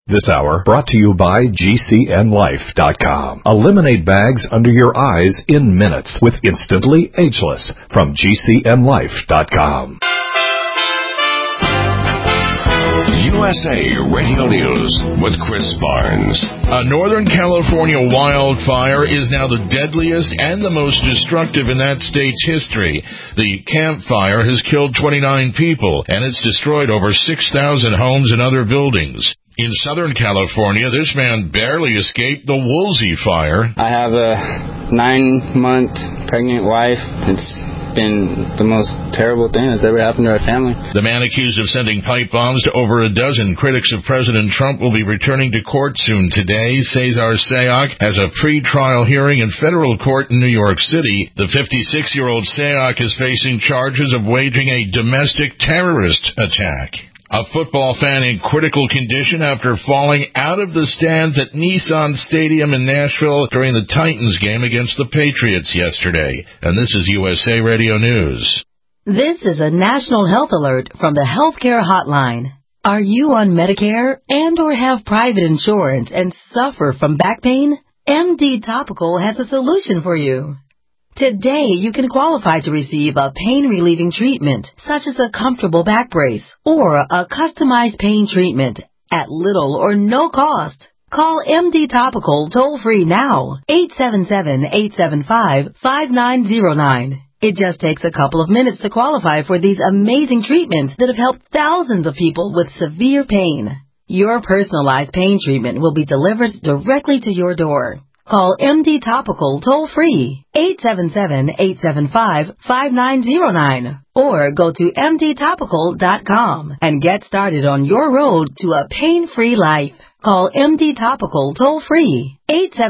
This hour brought to you by GCNLife.com. Eliminate bags under your eyes in minutes with Instantly Ageless from GCNLife.com. USA Radio News with Chris Barnes. A Northern California wildfire is now the deadliest and the most destructive in that state's history. The Camp Fire has killed 29 people, and it's destroyed over 6,000 homes and other buildings. In Southern California, this man barely escaped the Woolsey fire. I have a 9-month pregnant wife. It's been the most terrible thing that's ever happened to our family. The man accused of sending pipe bombs to over a dozen critics of President Trump will be returning to court soon today. Cesar Sayoc has a pre-trial hearing in federal court in New York City. The 56-year-old Sayoc is facing charges of waging a domestic terrorist attack. A football fan in critical condition after falling out of the stands at Nissan Stadium in Nashville during the Titans game against the Patriots yesterday. And this is USA Radio News. This is a national health alert from the Healthcare Hotline. Are you on Medicare and or have private insurance and suffer from back pain? MD Topical has a solution for you. Today, you can qualify to receive a pain-relieving treatment, such as a comfortable back brace or a customized pain treatment at little or no cost. Call MD Topical toll-free now, 877-875-5909. It just takes a couple of minutes to qualify for these amazing treatments that have helped thousands of people with severe pain. Your personalized pain treatment will be delivered directly to your door. Call MD Topical toll-free, 877-875-5909, or go to mdtopical.com and get started on your road to a pain-free life. Call MD Topical toll-free,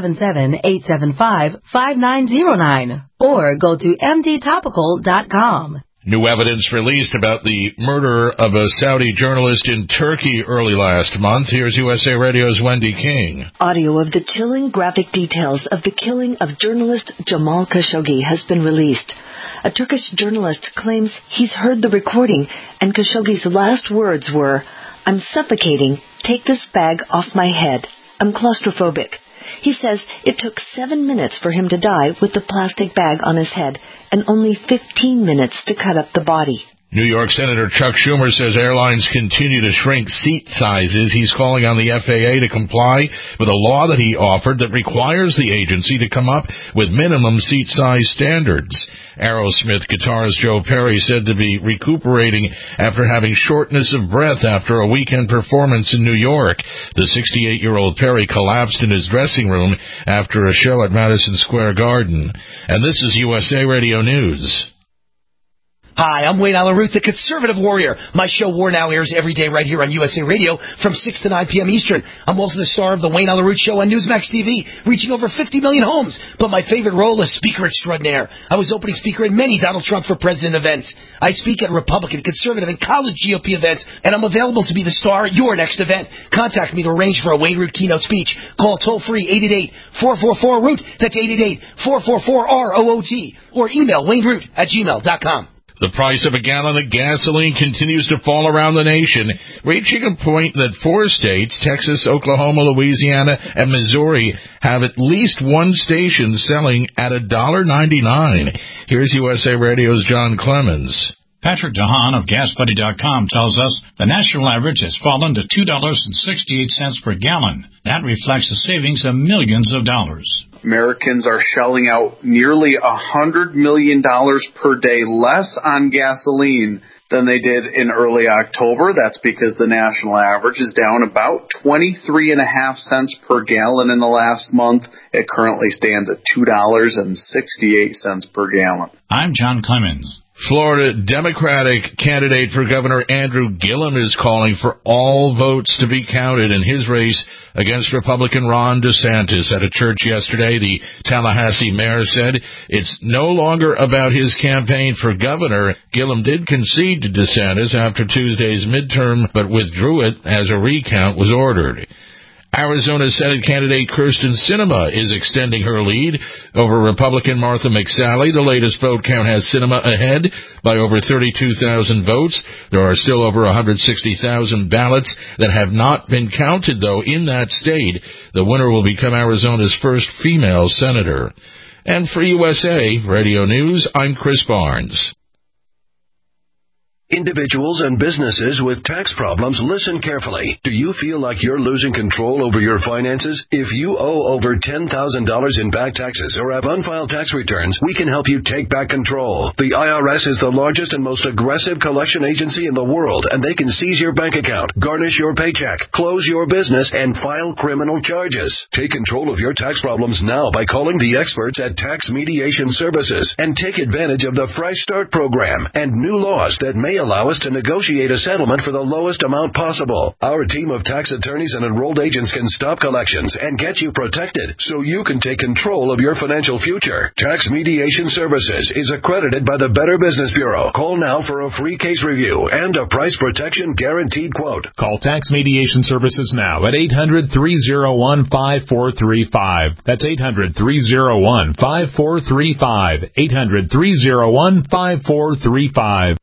877-875-5909, or go to mdtopical.com. New evidence released about the murder of a Saudi journalist in Turkey early last month. Here's USA Radio's Wendy King. Audio of the chilling graphic details of the killing of journalist Jamal Khashoggi has been released. A Turkish journalist claims he's heard the recording, and Khashoggi's last words were, "I'm suffocating. Take this bag off my head. I'm claustrophobic." He says it took 7 minutes for him to die with the plastic bag on his head and only 15 minutes to cut up the body. New York Senator Chuck Schumer says airlines continue to shrink seat sizes. He's calling on the FAA to comply with a law that he offered that requires the agency to come up with minimum seat size standards. Aerosmith guitarist Joe Perry said to be recuperating after having shortness of breath after a weekend performance in New York. The 68-year-old Perry collapsed in his dressing room after a show at Madison Square Garden. And this is USA Radio News. Hi, I'm Wayne Allen Root, the Conservative Warrior. My show War Now airs every day right here on USA Radio from 6 to 9 p.m. Eastern. I'm also the star of the Wayne Allen Root Show on Newsmax TV, reaching over 50 million homes. But my favorite role is Speaker Extraordinaire. I was opening speaker at many Donald Trump for President events. I speak at Republican, Conservative, and college GOP events, and I'm available to be the star at your next event. Contact me to arrange for a Wayne Root keynote speech. Call toll-free 888-444-ROOT. That's 888-444-ROOT. Or email wayneroot@gmail.com. The price of a gallon of gasoline continues to fall around the nation, reaching a point that 4 states, Texas, Oklahoma, Louisiana, and Missouri, have at least one station selling at $1.99. Here's USA Radio's John Clemens. Patrick DeHaan of GasBuddy.com tells us the national average has fallen to $2.68 per gallon. That reflects a savings of millions of dollars. Americans are shelling out nearly $100 million per day less on gasoline than they did in early October. That's because the national average is down about 23.5 cents per gallon in the last month. It currently stands at $2.68 per gallon. I'm John Clemens. Florida Democratic candidate for Governor Andrew Gillum is calling for all votes to be counted in his race against Republican Ron DeSantis. At a church yesterday, the Tallahassee mayor said it's no longer about his campaign for governor. Gillum did concede to DeSantis after Tuesday's midterm, but withdrew it as a recount was ordered. Arizona Senate candidate Kyrsten Sinema is extending her lead over Republican Martha McSally. The latest vote count has Sinema ahead by over 32,000 votes. There are still over 160,000 ballots that have not been counted, though, in that state. The winner will become Arizona's first female senator. And for USA Radio News, I'm Chris Barnes. Individuals and businesses with tax problems, listen carefully. Do you feel like you're losing control over your finances? If you owe over $10,000 in back taxes or have unfiled tax returns, we can help you take back control. The IRS is the largest and most aggressive collection agency in the world, and they can seize your bank account, garnish your paycheck, close your business, and file criminal charges. Take control of your tax problems now by calling the experts at Tax Mediation Services and take advantage of the Fresh Start program and new laws that may allow us to negotiate a settlement for the lowest amount possible. Our team of tax attorneys and enrolled agents can stop collections and get you protected so you can take control of your financial future. Tax Mediation Services is accredited by the Better Business Bureau. Call now for a free case review and a price protection guaranteed quote. Call Tax Mediation Services now at 800-301-5435. That's 800-301-5435. 800-301-5435.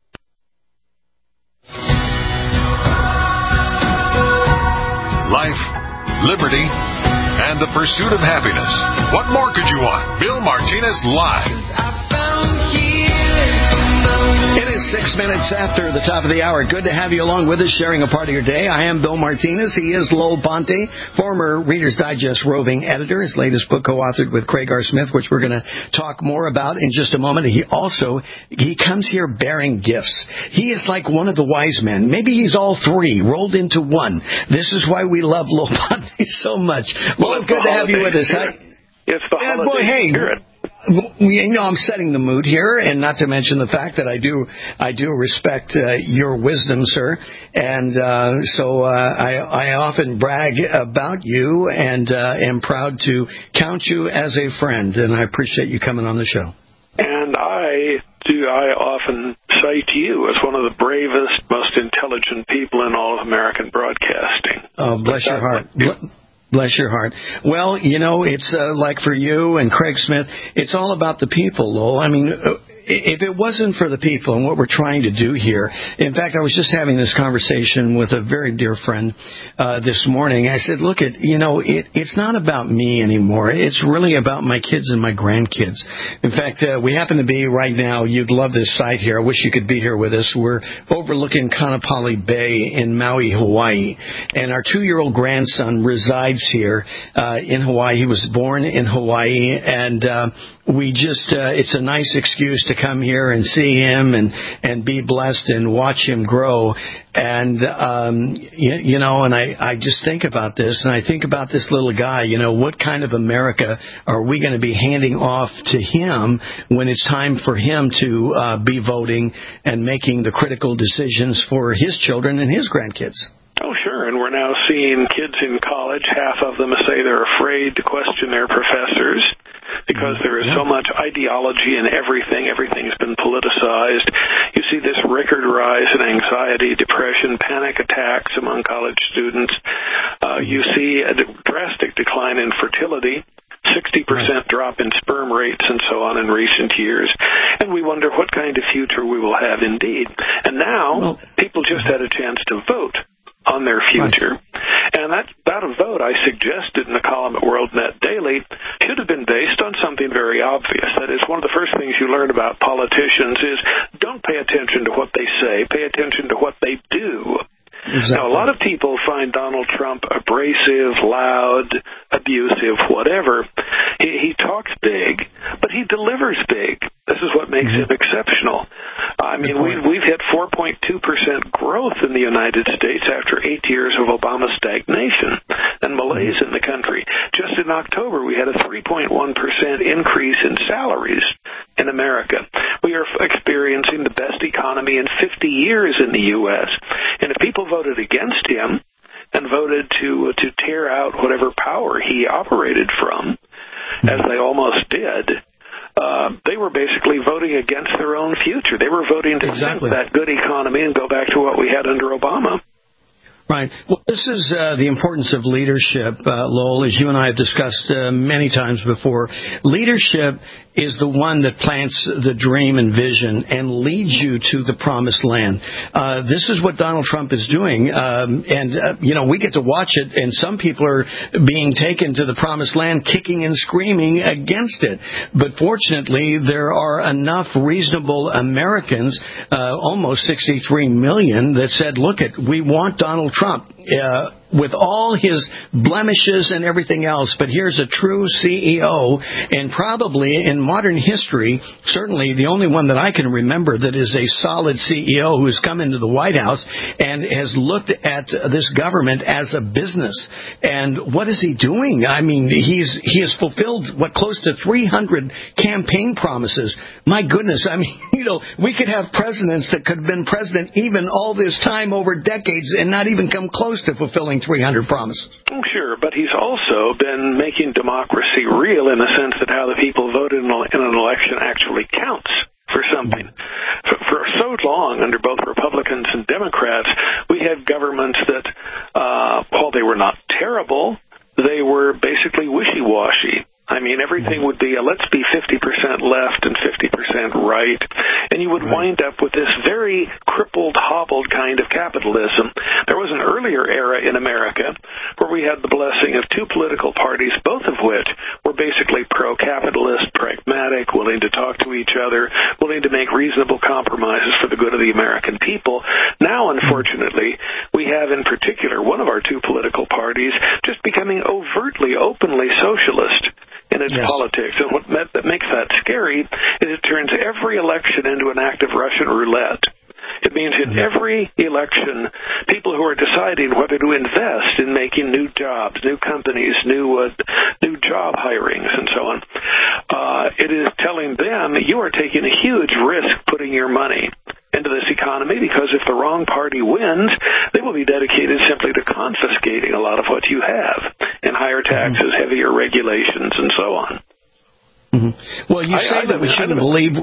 Life, liberty, and the pursuit of happiness. What more could you want? Bill Martinez live. It is 6 minutes after the top of the hour. Good to have you along with us, sharing a part of your day. I am Bill Martinez. He is Lowell Ponte, former Reader's Digest roving editor. His latest book co-authored with Craig R. Smith, which we're going to talk more about in just a moment. He comes here bearing gifts. He is like one of the wise men. Maybe he's all three rolled into one. This is why we love Lowell Ponte so much. Lowell, good to have you with us. It's the holiday spirit. I'm setting the mood here, and not to mention the fact that I do respect your wisdom, sir, and so I often brag about you and am proud to count you as a friend, and I appreciate you coming on the show. And I often cite you as one of the bravest, most intelligent people in all of American broadcasting. Oh, bless your heart. Bless your heart. Well, it's like for you and Craig Smith, it's all about the people, Lowell. I mean, if it wasn't for the people and what we're trying to do here, in fact, I was just having this conversation with a very dear friend this morning. I said, look, it's not about me anymore. It's really about my kids and my grandkids. In fact, we happen to be right now, you'd love this site here. I wish you could be here with us. We're overlooking Kaanapali Bay in Maui, Hawaii. And our 2-year-old grandson resides here in Hawaii. He was born in Hawaii, and it's a nice excuse to come here and see him and be blessed and watch him grow. And, and I just think about this, and I think about this little guy, what kind of America are we going to be handing off to him when it's time for him to be voting and making the critical decisions for his children and his grandkids? Oh, sure. And we're now seeing kids in college, half of them say they're afraid to question their professors because there is so much ideology in everything. Everything's been politicized. You see this record rise in anxiety, depression, panic attacks among college students. You see a drastic decline in fertility. 60% drop in sperm rates and so on in recent years. And we wonder what kind of future we will have indeed. And now people just had a chance to vote on their future. Right. And that vote I suggested in the column at WorldNet Daily should have been based on something very obvious. That is, one of the first things you learn about politicians is don't pay attention to what they say, pay attention to what they do. Exactly. Now, a lot of people find Donald Trump abrasive, loud, abusive, whatever. He talks big, but he delivers big. This is what makes him exceptional. I mean, we've hit 4.2% growth in the United States after 8 years of Obama stagnation and malaise in the country. Just in October, we had a 3.1% increase in salaries in America. We are experiencing the best economy in 50 years in the U.S., and if people voted against him and voted to tear out whatever power he operated from, as they almost did, they were basically voting against their own future. They were voting to sink that good economy and go back to what we had under Obama. Right. Well, this is the importance of leadership, Lowell, as you and I have discussed many times before. Leadership is the one that plants the dream and vision and leads you to the promised land. This is what Donald Trump is doing. We get to watch it, and some people are being taken to the promised land kicking and screaming against it. But fortunately, there are enough reasonable Americans, almost 63 million, that said, look, we want Donald Trump. With all his blemishes and everything else, but here's a true CEO, and probably in modern history, certainly the only one that I can remember that is a solid CEO who has come into the White House and has looked at this government as a business. And what is he doing? I mean, he has fulfilled close to 300 campaign promises. My goodness, I mean, we could have presidents that could have been president even all this time over decades and not even come close to fulfilling 300 promises. Sure, but he's also been making democracy real in the sense that how the people voted in an election actually counts for something. For so long, under both Republicans and Democrats, we had governments that, while they were not terrible, they were basically wishy-washy. I mean, everything would be, let's be 50% left and 50% right, and you would wind up with this very crippled, hobbled kind of capitalism. There was an earlier era in America where we had the blessing of two political parties, both of which were basically pro-capitalist, pragmatic, willing to talk to each other, willing to make reasonable compromises for the good of the American people. Now, unfortunately, we have in particular one of our two political parties just becoming overtly, openly socialist in its politics. And what that makes that scary is it turns every election into an act of Russian roulette. It means in every election, people who are deciding whether to invest in making new jobs, new companies, new job hirings, and so on, it is telling them you are taking a huge risk putting your money into this economy, because if the wrong party wins, they will be dedicated simply to confiscating a lot of what you have, and higher taxes, heavier regulations, and so on. Well, you say that we shouldn't believe...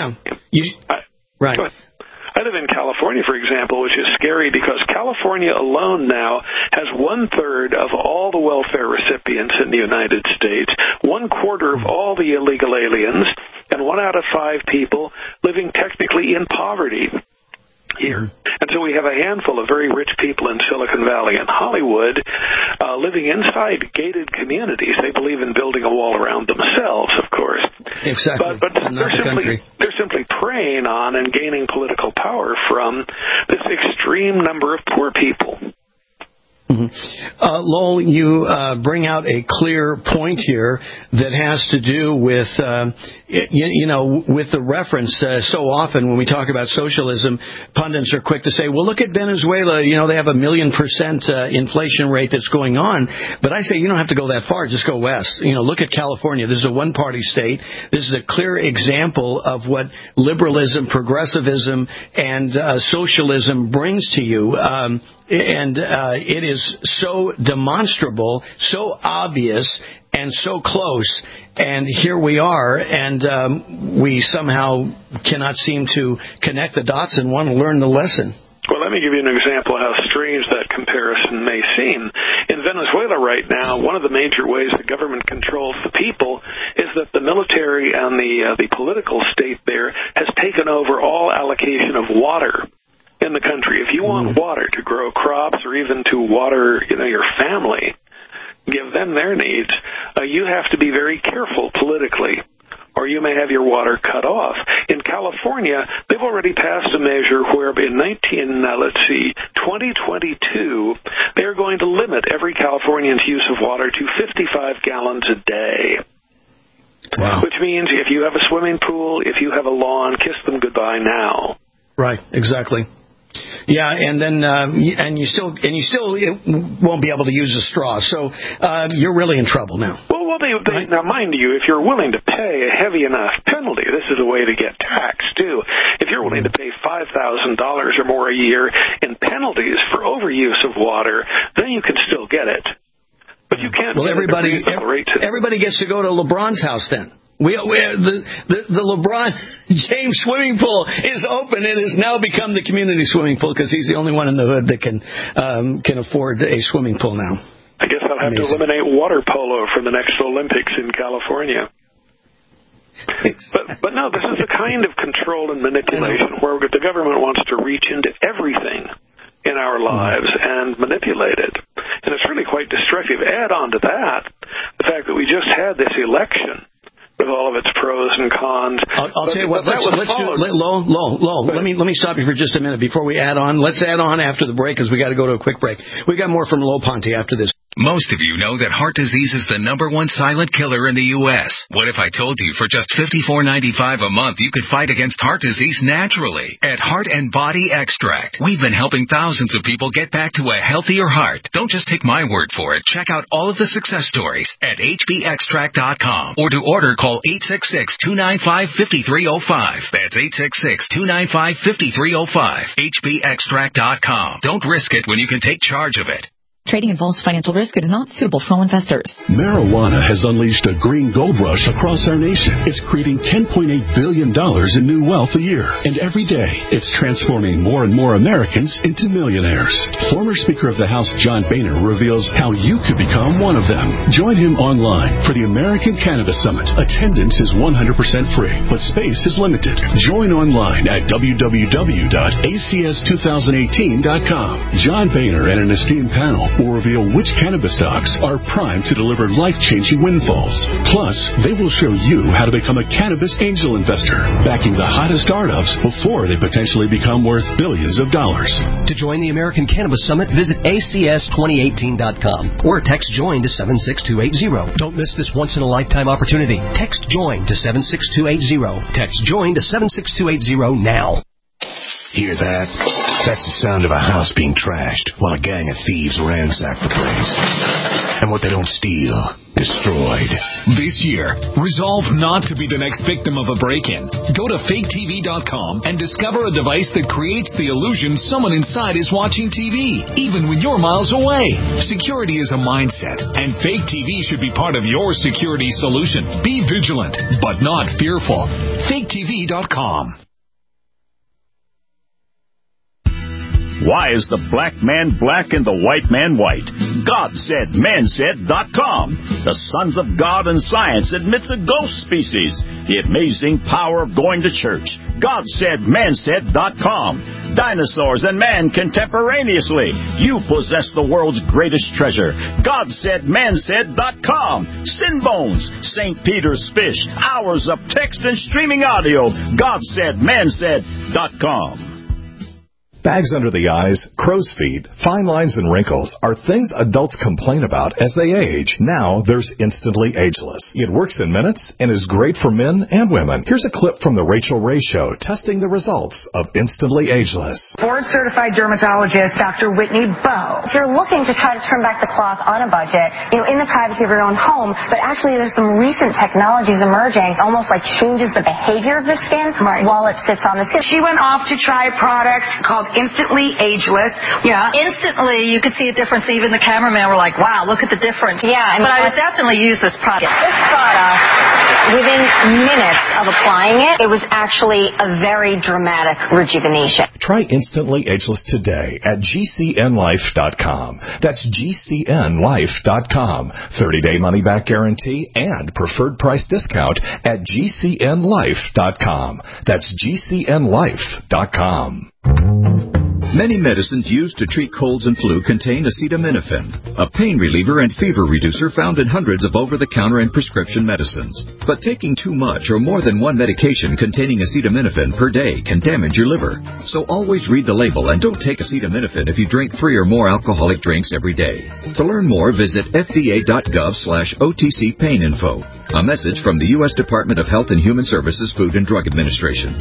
Right. I live in California, for example, which is scary because California alone now has 1/3 of all the welfare recipients in the United States, 1/4 of all the illegal aliens, and 1 out of 5 people living technically in poverty here. And so we have a handful of very rich people in Silicon Valley and Hollywood living inside gated communities. They believe in building a wall around themselves, of course. Exactly. But they're simply preying on and gaining political power from this extreme number of poor people. Lowell, you bring out a clear point here that has to do with, with the reference. So often when we talk about socialism, pundits are quick to say, well, look at Venezuela. They have 1 million% inflation rate that's going on. But I say you don't have to go that far. Just go west. Look at California. This is a one-party state. This is a clear example of what liberalism, progressivism, and socialism brings to you. It is so demonstrable, so obvious, and so close. And here we are, and we somehow cannot seem to connect the dots and want to learn the lesson. Well, let me give you an example of how strange that comparison may seem. In Venezuela right now, one of the major ways the government controls the people is that the military and the political state there has taken over all allocation of water in the country. If you want water to grow crops or even to water, your family, give them their needs, you have to be very careful politically, or you may have your water cut off. In California, they've already passed a measure where in 2022, they're going to limit every Californian's use of water to 55 gallons a day. Wow. Which means if you have a swimming pool, if you have a lawn, kiss them goodbye now. Right, exactly. Yeah, and then you still won't be able to use a straw, so you're really in trouble now. Well, now, mind you, if you're willing to pay a heavy enough penalty, this is a way to get taxed too. If you're willing to pay $5,000 or more a year in penalties for overuse of water, then you can still get it. But you can't. Well, everybody gets to go to LeBron's house then. The LeBron James swimming pool is open. It has now become the community swimming pool because he's the only one in the hood that can afford a swimming pool now. I guess I'll have to eliminate water polo for the next Olympics in California. But no, this is the kind of control and manipulation where the government wants to reach into everything in our lives and manipulate it. And it's really quite destructive. Add on to that the fact that we just had this election with all of its pros and cons. I'll tell you what, let's do Lo. Let me stop you for just a minute before we add on. Let's add on after the break because we got to go to a quick break. We got more from Lo Ponte after this. Most of you know that heart disease is the #1 silent killer in the U.S. What if I told you for just $54.95 a month you could fight against heart disease naturally at Heart and Body Extract? We've been helping thousands of people get back to a healthier heart. Don't just take my word for it. Check out all of the success stories at hbextract.com or to order call 866-295-5305. That's 866-295-5305. hbextract.com. Don't risk it when you can take charge of it. Trading involves financial risk. It is not suitable for all investors. Marijuana has unleashed a green gold rush across our nation. It's creating $10.8 billion in new wealth a year. And every day, it's transforming more and more Americans into millionaires. Former Speaker of the House John Boehner reveals how you could become one of them. Join him online for the American Cannabis Summit. Attendance is 100% free, but space is limited. Join online at www.acs2018.com. John Boehner and an esteemed panel will reveal which cannabis stocks are primed to deliver life-changing windfalls. Plus, they will show you how to become a cannabis angel investor, backing the hottest startups before they potentially become worth billions of dollars. To join the American Cannabis Summit, visit acs2018.com or text JOIN to 76280. Don't miss this once-in-a-lifetime opportunity. Text JOIN to 76280. Text JOIN to 76280 now. Hear that? That's the sound of a house being trashed while a gang of thieves ransack the place. And what they don't steal, destroyed. This year, resolve not to be the next victim of a break-in. Go to faketv.com and discover a device that creates the illusion someone inside is watching TV, even when you're miles away. Security is a mindset, and Fake TV should be part of your security solution. Be vigilant, but not fearful. faketv.com. Why is the black man black and the white man white? GodSaidManSaid.com. The Sons of God and Science admits a ghost species. The amazing power of going to church. GodSaidManSaid.com. Dinosaurs and man contemporaneously. You possess the world's greatest treasure. GodSaidManSaid.com. Sin Bones, St. Peter's Fish, hours of text and streaming audio. GodSaidManSaid.com. Bags under the eyes, crow's feet, fine lines and wrinkles are things adults complain about as they age. Now there's Instantly Ageless. It works in minutes and is great for men and women. Here's a clip from the Rachel Ray Show testing the results of Instantly Ageless. Board-certified dermatologist Dr. Whitney Bowe. If you're looking to try to turn back the clock on a budget, in the privacy of your own home, but actually there's some recent technologies emerging, almost like changes the behavior of the skin while it sits on the skin. She went off to try a product called Instantly Ageless. Yeah, instantly you could see a difference. Even the cameraman were like, wow, look at the difference. Yeah. But I would definitely use this product. This product, within minutes of applying it, it was actually a very dramatic rejuvenation. Try Instantly Ageless today at GCNLife.com. That's GCNLife.com. 30-day money-back guarantee and preferred price discount at GCNLife.com. That's GCNLife.com. Many medicines used to treat colds and flu contain acetaminophen, a pain reliever and fever reducer found in hundreds of over-the-counter and prescription medicines. But taking too much or more than one medication containing acetaminophen per day can damage your liver. So always read the label and don't take acetaminophen if you drink 3 or more alcoholic drinks every day. To learn more, visit fda.gov/OTC pain info. A message from the U.S. Department of Health and Human Services Food and Drug Administration.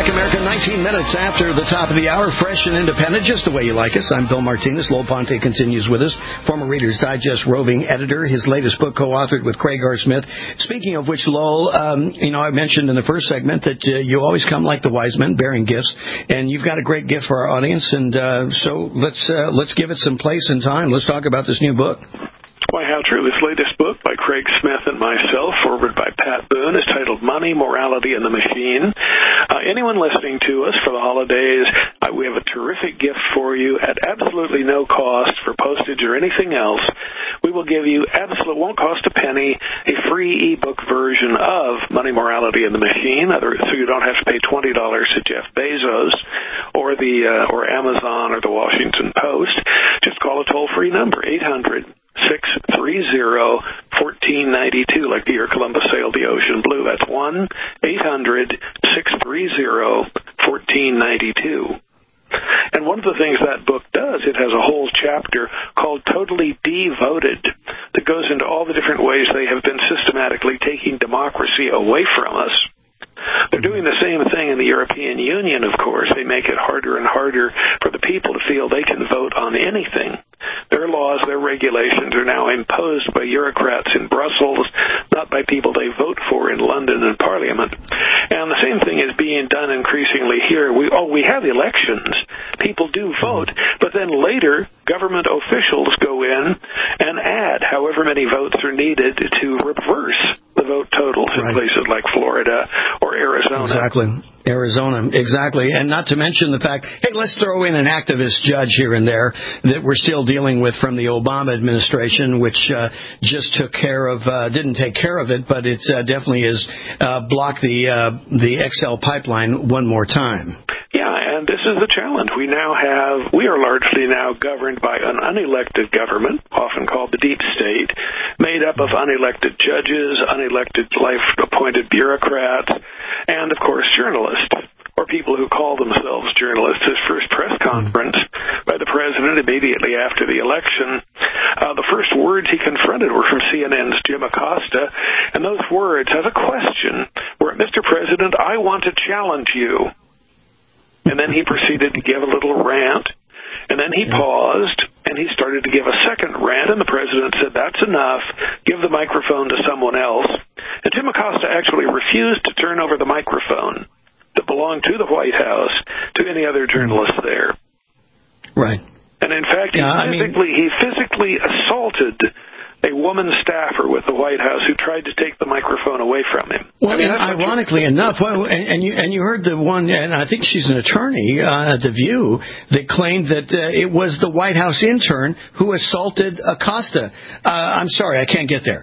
Talk America, 19 minutes after the top of the hour, fresh and independent, just the way you like us. I'm Bill Martinez. Lowell Ponte continues with us, former Reader's Digest roving editor. His latest book co-authored with Craig R. Smith. Speaking of which, Lowell, I mentioned in the first segment that you always come like the wise men, bearing gifts, and you've got a great gift for our audience, and so let's give it some place and time. Let's talk about this new book. Why, how true. This latest book by Craig Smith and myself, forward by Pat Boone, is titled Money, Morality, and the Machine. Anyone listening to us for the holidays, we have a terrific gift for you at absolutely no cost for postage or anything else. We will give you won't cost a penny, a free ebook version of Money, Morality, and the Machine, so you don't have to pay $20 to Jeff Bezos or Amazon or the Washington Post. Just call a toll-free number, 800-630-1492, like the year Columbus sailed the ocean blue. That's 1-800-630-1492. And one of the things that book does, it has a whole chapter called Totally Devoted that goes into all the different ways they have been systematically taking democracy away from us. They're doing the same thing in the European Union, of course. They make it harder and harder for the people to feel they can vote on anything. Their laws, their regulations are now imposed by bureaucrats in Brussels, not by people they vote for in London and Parliament. And the same thing is being done increasingly here. We have elections. People do vote, but then later government officials go in and add however many votes are needed to reverse the vote totals in places like Florida or Arizona. Exactly. Arizona, exactly. And not to mention the fact, hey, let's throw in an activist judge here and there that we're still dealing with from the Obama administration, which just didn't take care of it, but it definitely has blocked the XL pipeline one more time. Yeah, and this is the challenge. We are largely now governed by an unelected government, often called the deep state, made up of unelected judges, unelected life-appointed bureaucrats, and, of course, journalists, or people who call themselves journalists. His first press conference by the president immediately after the election, the first words he confronted were from CNN's Jim Acosta, and those words, as a question, were, Mr. President, I want to challenge you. And then he proceeded to give a little rant, and then he paused, and he started to give a second rant, and the president said, that's enough, give the microphone to someone else. And Jim Acosta actually refused to turn over the microphone that belonged to the White House to any other journalist there. Right. And in fact, he physically assaulted a woman staffer with the White House who tried to take the microphone away from him. Well, ironically enough, and you heard the one, and I think she's an attorney at The View, that claimed that it was the White House intern who assaulted Acosta. I'm sorry, I can't get there.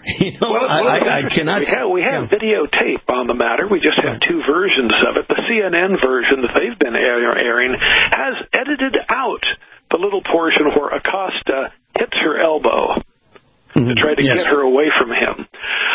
I cannot. We have videotape on the matter. We just have two versions of it. The CNN version that they've been airing has edited out the little portion where Acosta hits her elbow to try to get her away from him.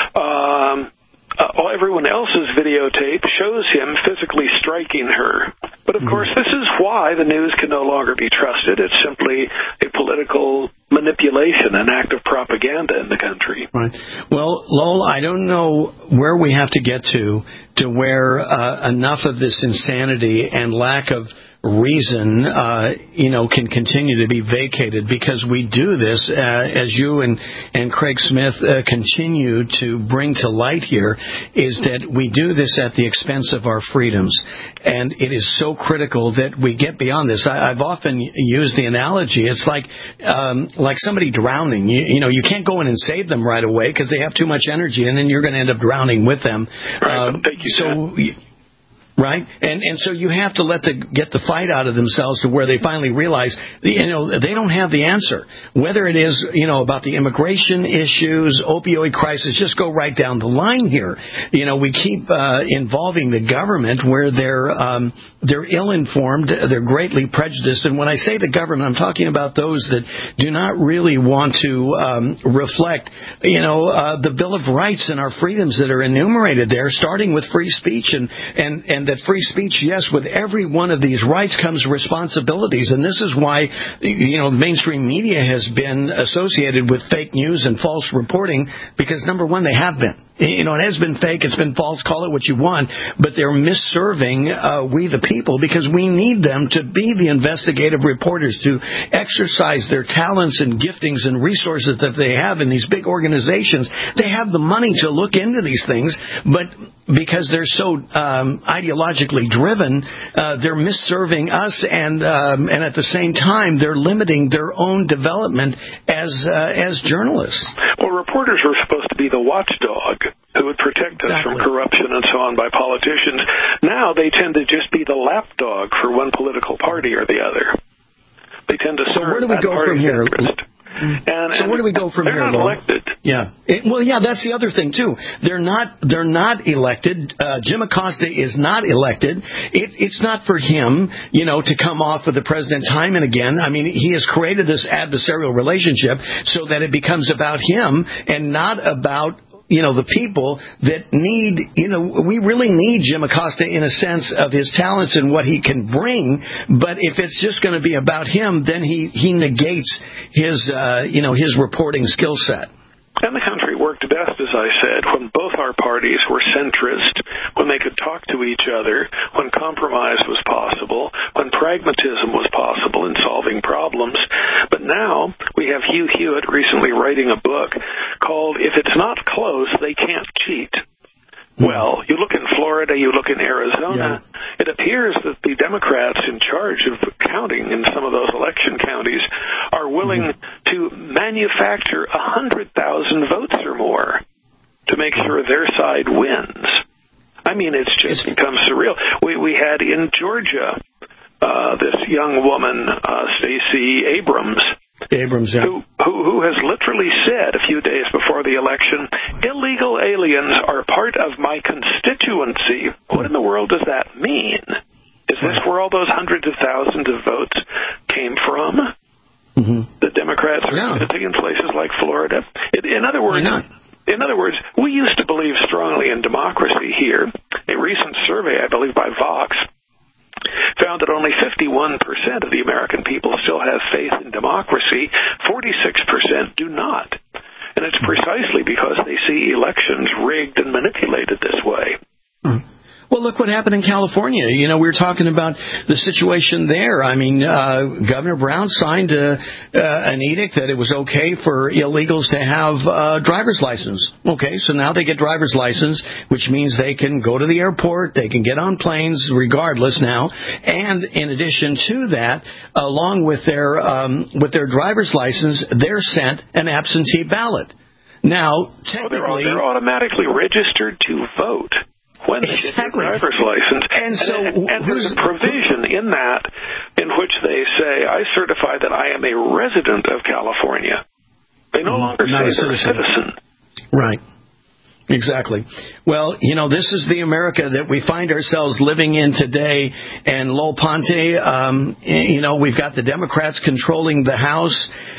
Everyone else's videotape shows him physically striking her. But, of course, this is why the news can no longer be trusted. It's simply a political manipulation, an act of propaganda in the country. Right. Well, Lowell, I don't know where we have to get to where enough of this insanity and lack of reason, can continue to be vacated, because we do this, as you and Craig Smith continue to bring to light here, is that we do this at the expense of our freedoms. And it is so critical that we get beyond this. I've often used the analogy. It's like somebody drowning. You can't go in and save them right away because they have too much energy, and then you're going to end up drowning with them. Right? And so you have to get the fight out of themselves to where they finally realize, they don't have the answer. Whether it is, about the immigration issues, opioid crisis, just go right down the line here. We keep involving the government where they're ill-informed, they're greatly prejudiced. And when I say the government, I'm talking about those that do not really want to reflect, the Bill of Rights and our freedoms that are enumerated there, starting with free speech and that free speech, yes, with every one of these rights comes responsibilities. And this is why, mainstream media has been associated with fake news and false reporting, because, number one, they have been. it has been fake, it's been false, call it what you want, but they're misserving we the people, because we need them to be the investigative reporters, to exercise their talents and giftings and resources that they have in these big organizations. They have the money to look into these things, but because they're so ideologically driven, they're misserving us, and at the same time, they're limiting their own development as journalists. Well, reporters were supposed to be the watchdog who would protect us from corruption and so on by politicians. Now they tend to just be the lapdog for one political party or the other. They tend to serve where do we that go from party's here? interest. So where do we go from here, They're not elected. Yeah. That's the other thing too. They're not elected. Jim Acosta is not elected. It's not for him, to come off of the president time and again. I mean, he has created this adversarial relationship so that it becomes about him and not about the people that need, we really need Jim Acosta in a sense of his talents and what he can bring. But if it's just going to be about him, then he negates his reporting skill set. And the country worked best, as I said, when both our parties were centrist, when they could talk to each other, when compromise was possible, when pragmatism was possible in solving problems. But now we have Hugh Hewitt recently writing a book called If It's Not Close, They Can't Cheat. Well, you look in Florida, you look in Arizona, it appears that the Democrats in charge of counting in some of those election counties are willing to manufacture 100,000 votes or more to make sure their side wins. I mean, it's just become surreal. We had in Georgia this young woman, Stacey Abrams, who has literally said a few days before the election, illegal aliens are part of my constituency. What in the world does that mean? Is this where all those hundreds of thousands of votes came from? The Democrats are sitting in places like Florida. In other words, we used to believe strongly in democracy here. A recent survey, I believe, by Vox, found that only 51% of the American people still have faith in democracy. 46% do not. And it's precisely because they see elections rigged and manipulated this way. Well, look what happened in California. We were talking about the situation there. I mean, Governor Brown signed an edict that it was okay for illegals to have a driver's license. Okay, so now they get driver's license, which means they can go to the airport, they can get on planes regardless now. And in addition to that, along with their driver's license, they're sent an absentee ballot. Now, technically, they're automatically registered to vote when they get their driver's license. And there's a provision in that in which they say, I certify that I am a resident of California. They no longer say they're a citizen. Right. Exactly. Well, this is the America that we find ourselves living in today. And Lowell Ponte, we've got the Democrats controlling the House.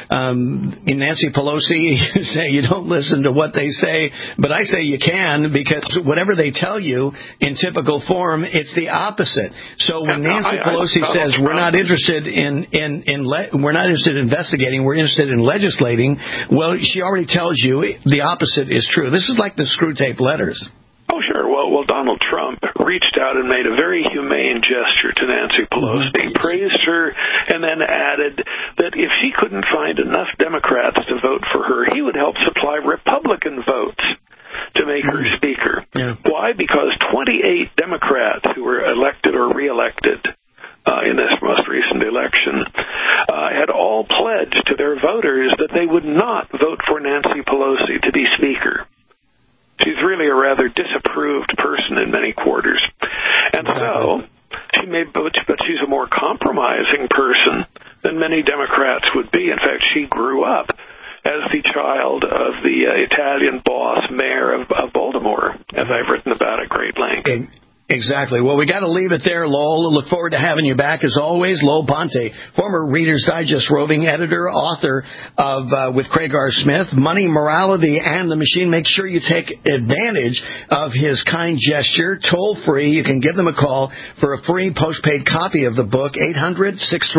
Nancy Pelosi, you say you don't listen to what they say, but I say you can, because whatever they tell you in typical form, it's the opposite. So when Nancy Pelosi says we're not interested we're not interested in investigating, we're interested in legislating, well, she already tells you the opposite is true. This is like the screw tape letters. Oh, sure. Well, Donald Trump reached out and made a very humane gesture to Nancy Pelosi, praised her, and then added that if she couldn't find enough Democrats to vote for her, he would help supply Republican votes to make her speaker. Why? Because 28 Democrats who were elected or reelected in this most recent election had all pledged to their voters that they would not vote for Nancy Pelosi to be speaker. She's really a rather disapproved person in many quarters. And so, but she's a more compromising person than many Democrats would be. In fact, she grew up as the child of the Italian boss mayor of Baltimore, as I've written about at great length. Exactly. Well, we got to leave it there, Lowell. Look forward to having you back as always. Lowell Ponte, former Reader's Digest roving editor, author of with Craig R. Smith, Money, Morality, and the Machine. Make sure you take advantage of his kind gesture. Toll free. You can give them a call for a free postpaid copy of the book,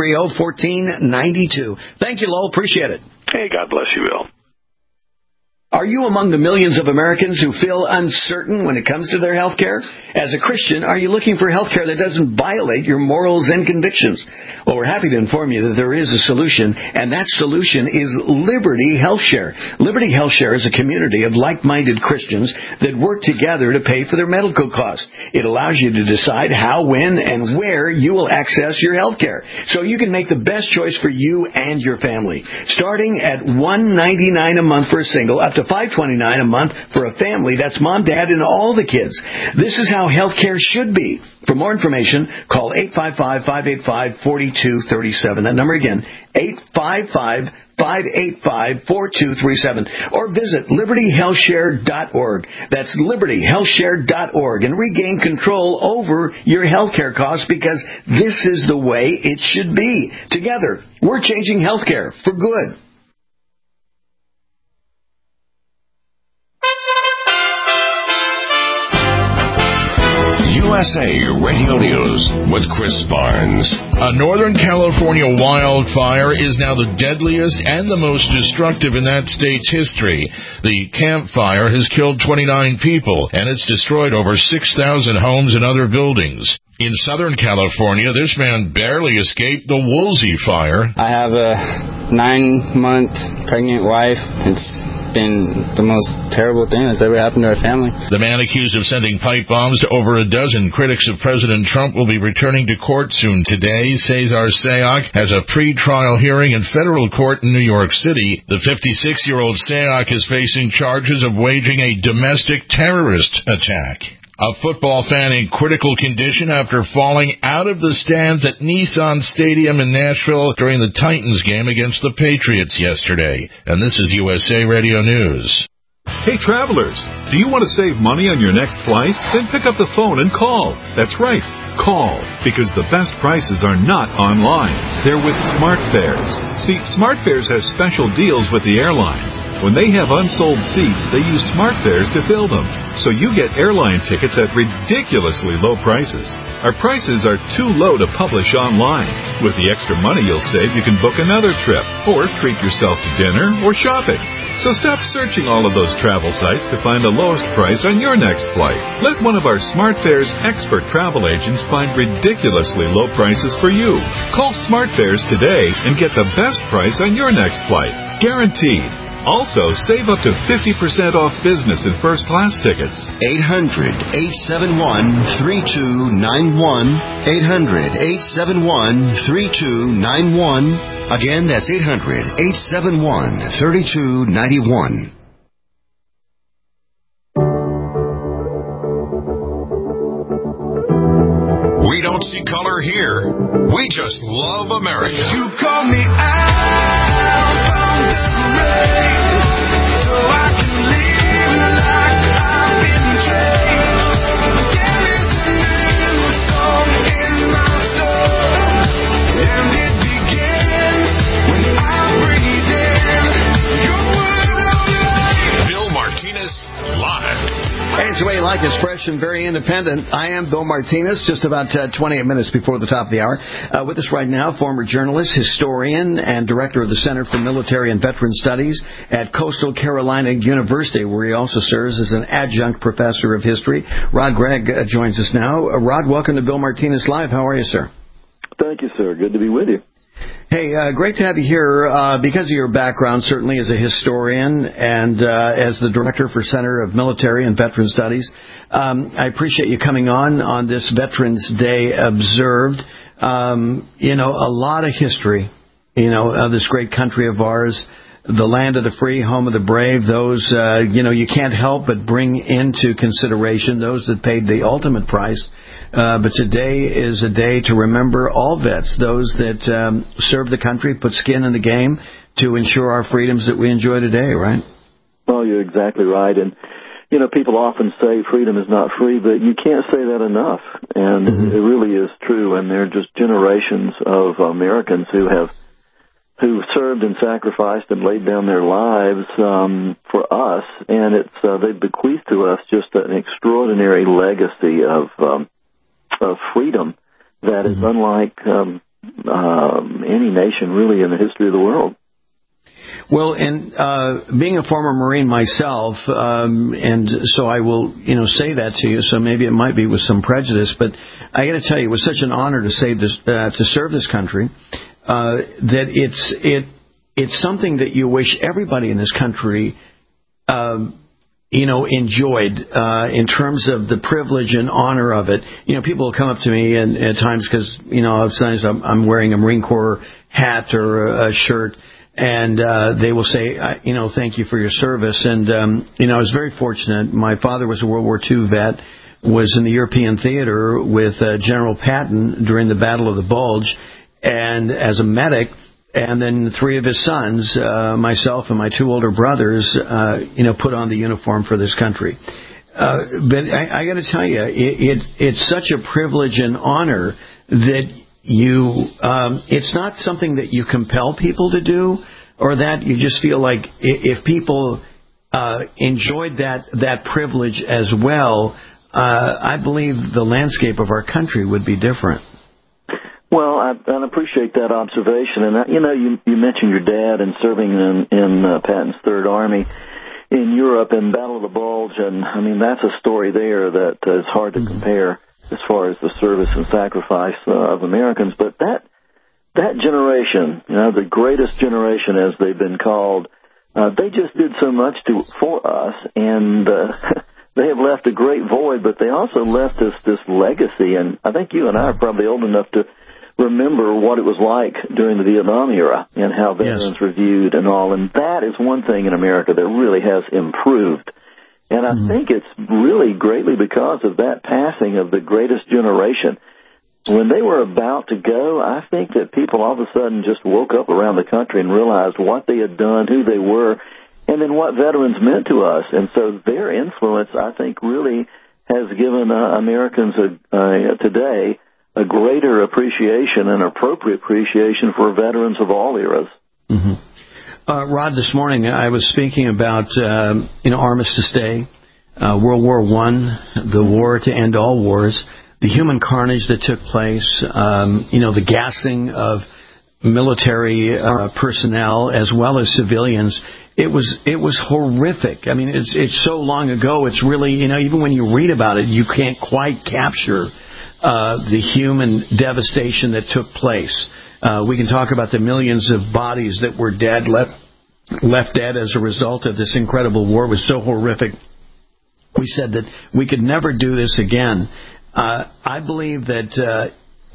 800-630-1492. Thank you, Lowell. Appreciate it. Hey, God bless you, Bill. Are you among the millions of Americans who feel uncertain when it comes to their health care? As a Christian, are you looking for health care that doesn't violate your morals and convictions? Well, we're happy to inform you that there is a solution, and that solution is Liberty HealthShare. Liberty HealthShare is a community of like-minded Christians that work together to pay for their medical costs. It allows you to decide how, when, and where you will access your health care, so you can make the best choice for you and your family. Starting at $199 a month for a single, up to $529 a month for a family. That's mom, dad, and all the kids. This is how healthcare should be. For more information, call 855-585-4237. That number again, 855-585-4237. Or visit libertyhealthshare.org. That's libertyhealthshare.org. And regain control over your healthcare costs, because this is the way it should be. Together, we're changing healthcare for good. USA Radio News with Chris Barnes. A Northern California wildfire is now the deadliest and the most destructive in that state's history. The Camp Fire has killed 29 people, and it's destroyed over 6,000 homes and other buildings. In Southern California, this man barely escaped the Woolsey fire. I have a 9-month pregnant wife. It's been the most terrible thing that's ever happened to our family. The man accused of sending pipe bombs to over a dozen critics of President Trump will be returning to court soon today. Cesar Sayoc has a pre-trial hearing in federal court in New York City. The 56-year-old Sayoc is facing charges of waging a domestic terrorist attack. A football fan in critical condition after falling out of the stands at Nissan Stadium in Nashville during the Titans game against the Patriots yesterday. And this is USA Radio News. Hey, travelers, do you want to save money on your next flight? Then pick up the phone and call. That's right. Call, because the best prices are not online. They're with SmartFares. See, SmartFares has special deals with the airlines. When they have unsold seats, they use SmartFares to fill them. So you get airline tickets at ridiculously low prices. Our prices are too low to publish online. With the extra money you'll save, you can book another trip, or treat yourself to dinner or shopping. So stop searching all of those travel sites to find the lowest price on your next flight. Let one of our SmartFares expert travel agents find ridiculously low prices for you. Call SmartFares today and get the best price on your next flight. Guaranteed. Also, save up to 50% off business and first-class tickets. 800-871-3291. 800-871-3291. Again, that's 800-871-3291. We don't see color here. We just love America. You call me out from the rain, so I can live like I've been trained. There is a new song in my soul, and it begins when I breathe in your word of life. Bill Martinez live. Hey, it's the way you like it. It's fresh and very independent. I am Bill Martinez, just about 28 minutes before the top of the hour. With us right now, former journalist, historian, and director of the Center for Military and Veteran Studies at Coastal Carolina University, where he also serves as an adjunct professor of history. Rod Gregg joins us now. Rod, welcome to Bill Martinez Live. How are you, sir? Thank you, sir. Good to be with you. Hey, great to have you here because of your background, certainly as a historian and as the director for Center of Military and Veteran Studies. I appreciate you coming on this Veterans Day observed. A lot of history, of this great country of ours, the land of the free, home of the brave, those, you can't help but bring into consideration those that paid the ultimate price. But today is a day to remember all vets, those that serve the country, put skin in the game to ensure our freedoms that we enjoy today, right? Well, you're exactly right. And, people often say freedom is not free, but you can't say that enough. And it really is true. And there are just generations of Americans who served and sacrificed and laid down their lives for us. And they've bequeathed to us just an extraordinary legacy of freedom that is unlike any nation really in the history of the world. Well, and being a former Marine myself, and so I will, say that to you. So maybe it might be with some prejudice, but I got to tell you, it was such an honor to serve this country that it's something that you wish everybody in this country, enjoyed in terms of the privilege and honor of it. People will come up to me and at times because sometimes I'm wearing a Marine Corps hat or a shirt. And they will say, thank you for your service. And, I was very fortunate. My father was a World War II vet, was in the European theater with General Patton during the Battle of the Bulge, and as a medic. And then 3 of his sons, myself and my 2 older brothers, put on the uniform for this country. But I got to tell you, it's such a privilege and honor that it's not something that you compel people to do, or that you just feel like if people enjoyed that privilege as well, I believe the landscape of our country would be different. Well, I appreciate that observation. And, you mentioned your dad and serving in Patton's Third Army in Europe in Battle of the Bulge. And, that's a story there that is hard to compare as far as the service and sacrifice of Americans. But that generation, the greatest generation as they've been called, they just did so much for us. And they have left a great void, but they also left us this legacy. And I think you and I are probably old enough to remember what it was like during the Vietnam era and how veterans were viewed and all. And that is one thing in America that really has improved. And I think it's really greatly because of that passing of the greatest generation. When they were about to go, I think that people all of a sudden just woke up around the country and realized what they had done, who they were, and then what veterans meant to us. And so their influence, I think, really has given Americans today a greater appreciation and appropriate appreciation for veterans of all eras. Mm-hmm. Rod, this morning I was speaking about Armistice Day, World War I, the war to end all wars, the human carnage that took place, the gassing of military personnel as well as civilians. It was horrific. It's so long ago. It's really, even when you read about it, you can't quite capture the human devastation that took place. We can talk about the millions of bodies that were dead, left dead as a result of this incredible war. It was so horrific. We said that we could never do this again. I believe that,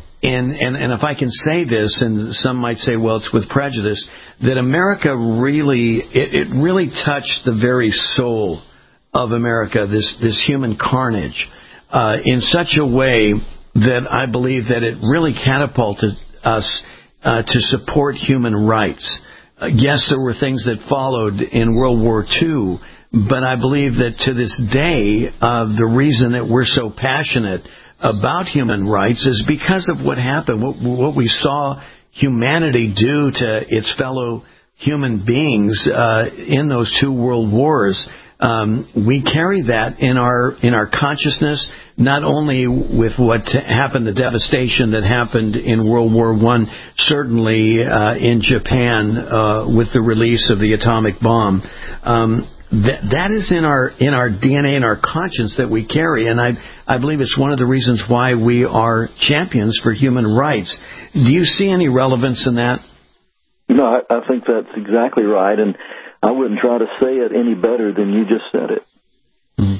and if I can say this, and some might say, well, it's with prejudice, that America really, it really touched the very soul of America, this human carnage, in such a way that I believe that it really catapulted us to support human rights. Yes, there were things that followed in World War II, but I believe that to this day, the reason that we're so passionate about human rights is because of what happened, what we saw humanity do to its fellow human beings in those 2 world wars. We carry that in our consciousness, not only with what happened, the devastation that happened in World War I, certainly in Japan with the release of the atomic bomb. That is in our DNA, in our conscience that we carry, and I believe it's one of the reasons why we are champions for human rights. Do you see any relevance in that? No, I think that's exactly right, and I wouldn't try to say it any better than you just said it. Mm-hmm.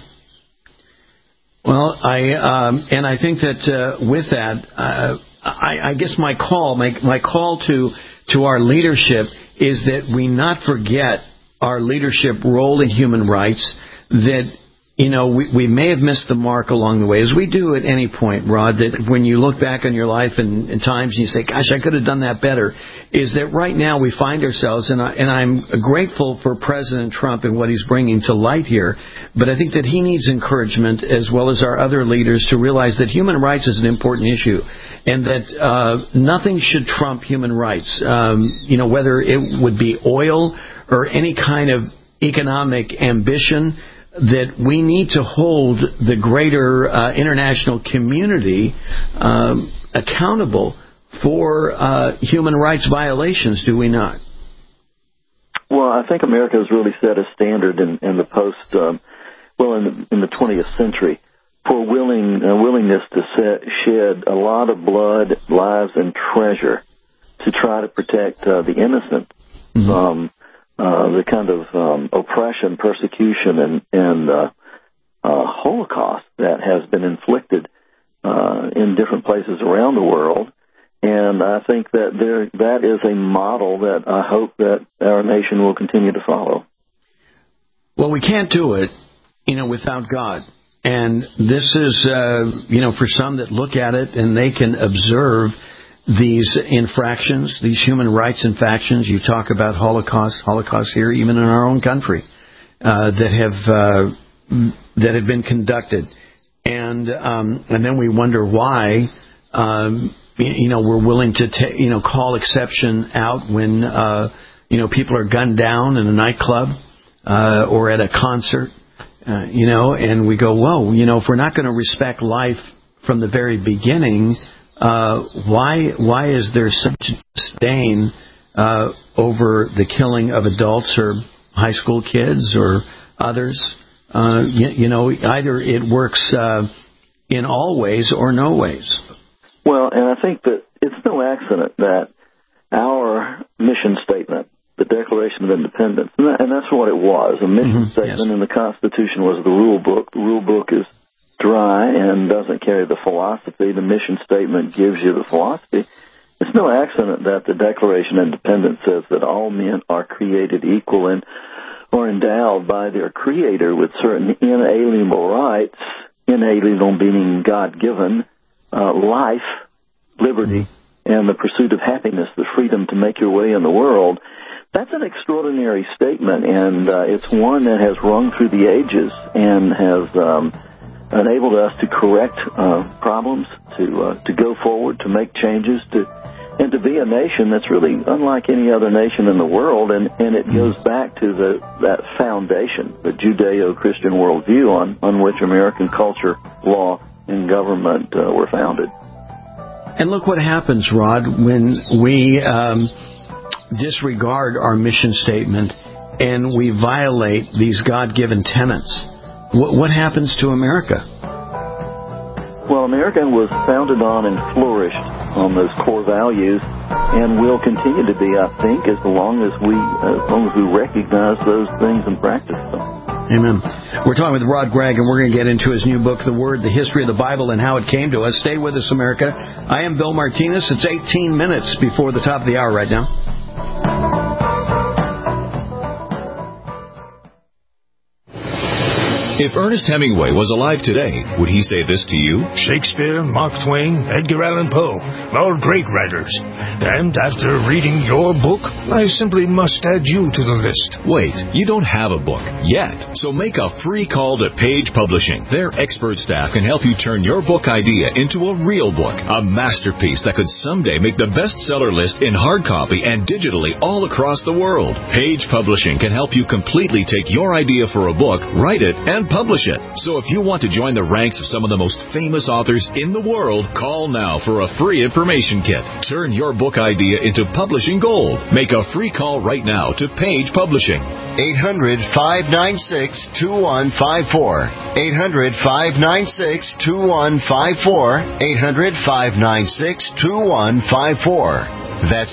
Well, I think that with that, I guess my call to our leadership is that we not forget our leadership role in human rights, that we may have missed the mark along the way, as we do at any point, Rod, that when you look back on your life and times and you say, gosh, I could have done that better, is that right now we find ourselves, and I'm grateful for President Trump and what he's bringing to light here, but I think that he needs encouragement as well as our other leaders to realize that human rights is an important issue and that nothing should trump human rights, whether it would be oil or any kind of economic ambition, that we need to hold the greater international community accountable for human rights violations, do we not? Well, I think America has really set a standard in the in the 20th century for willingness to shed a lot of blood, lives, and treasure to try to protect the innocent from the kind of oppression, persecution, and Holocaust that has been inflicted in different places around the world. And I think that is a model that I hope that our nation will continue to follow. Well, we can't do it, without God. And this is, for some that look at it and they can observe these infractions, these human rights infractions. You talk about Holocaust here, even in our own country, that have been conducted, and then we wonder why, we're willing to call exception out when people are gunned down in a nightclub or at a concert, and we go, whoa, if we're not going to respect life from the very beginning, why is there such disdain over the killing of adults or high school kids or others? Either it works in all ways or no ways. Well, and I think that it's no accident that our mission statement, the Declaration of Independence, and that's what it was, a mission statement, and the Constitution was the rule book. The rule book is dry and doesn't carry the philosophy. The mission statement gives you the philosophy. It's no accident that the Declaration of Independence says that all men are created equal and are endowed by their Creator with certain inalienable rights, inalienable meaning God-given, life, liberty, and the pursuit of happiness, the freedom to make your way in the world. That's an extraordinary statement, and it's one that has rung through the ages and has enabled us to correct problems, to go forward, to make changes, and to be a nation that's really unlike any other nation in the world, and it goes back to that foundation, the Judeo-Christian worldview on which American culture, law, and government were founded. And look what happens, Rod, when we disregard our mission statement and we violate these God-given tenets. What happens to America? Well, America was founded on and flourished on those core values, and will continue to be, I think, as long as we recognize those things and practice them. Amen. We're talking with Rod Gregg, and we're going to get into his new book, The Word, The History of the Bible and How It Came to Us. Stay with us, America. I am Bill Martinez. It's 18 minutes before the top of the hour right now. If Ernest Hemingway was alive today, would he say this to you? Shakespeare, Mark Twain, Edgar Allan Poe, all great writers. And after reading your book, I simply must add you to the list. Wait, you don't have a book yet. So make a free call to Page Publishing. Their expert staff can help you turn your book idea into a real book, a masterpiece that could someday make the bestseller list in hard copy and digitally all across the world. Page Publishing can help you completely take your idea for a book, write it, and publish it. So if you want to join the ranks of some of the most famous authors in the world, call now for a free information kit. Turn your book idea into publishing gold. Make a free call right now to Page Publishing. 800-596-2154. 800-596-2154. 800-596-2154. That's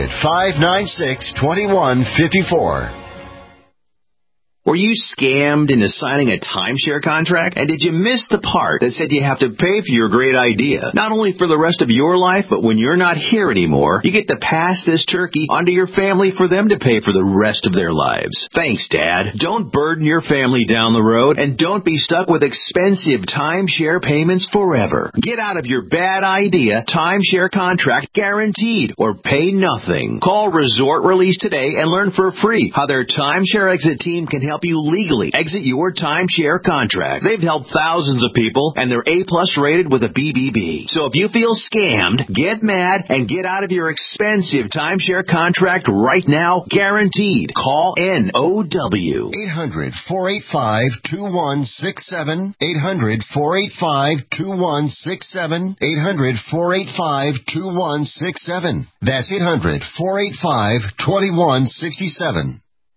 800-596-2154. Were you scammed into signing a timeshare contract? And did you miss the part that said you have to pay for your great idea? Not only for the rest of your life, but when you're not here anymore, you get to pass this turkey onto your family for them to pay for the rest of their lives. Thanks, Dad. Don't burden your family down the road, and don't be stuck with expensive timeshare payments forever. Get out of your bad idea timeshare contract guaranteed, or pay nothing. Call Resort Release today and learn for free how their timeshare exit team can help you legally exit your timeshare contract. They've helped thousands of people, and they're A+ rated with a BBB. So if you feel scammed, get mad and get out of your expensive timeshare contract right now, guaranteed. Call NOW. 800-485-2167. 800-485-2167. 800-485-2167. That's 800-485-2167.